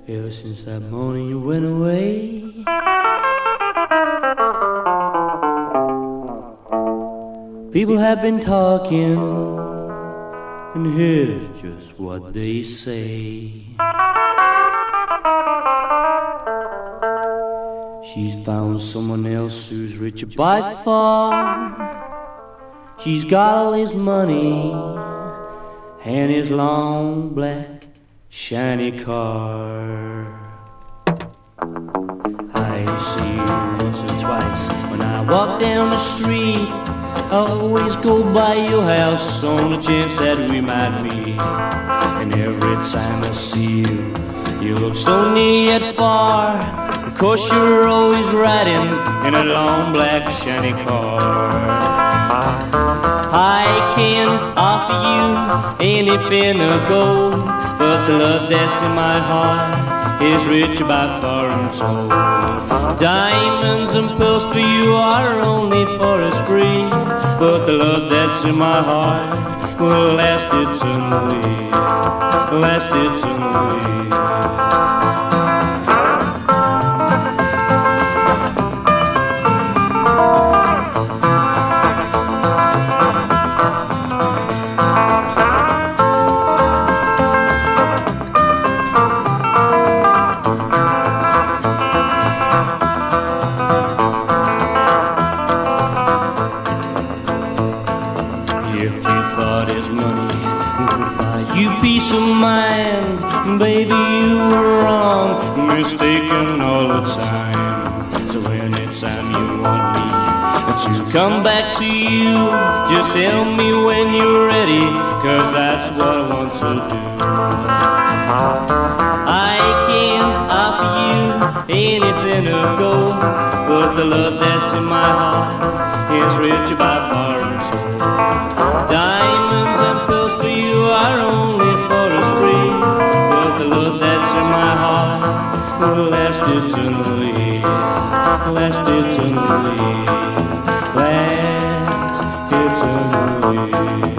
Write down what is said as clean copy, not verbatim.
Ever since that morning you went away, people have been talking, and here's just what they say. She's found someone else who's richer by far. She's got all his money and his long black shiny car. I see you once or twice when I walk down the street. I always go by your house on the chance that we might meet. And every time I see you, you look so near yet far. Of course you're always riding in a long black shiny car. I can offer you anything to gold, but the love that's in my heart is richer by far and told. Diamonds and pearls for you are only for a spree, but the love that's in my heart will last eternally, last eternally. If you thought his money would buy you peace of mind, baby, you were wrong, mistaken all the time. So anytime you want me to come back to you, just tell me when you're ready, 'cause that's what I want to do. I can offer you anything to go, but the love that's in my heart is richer by far and told. Diamonds and pearls for you are only for a spree, but the love that's in my heart will last eternally, last eternally, last eternally.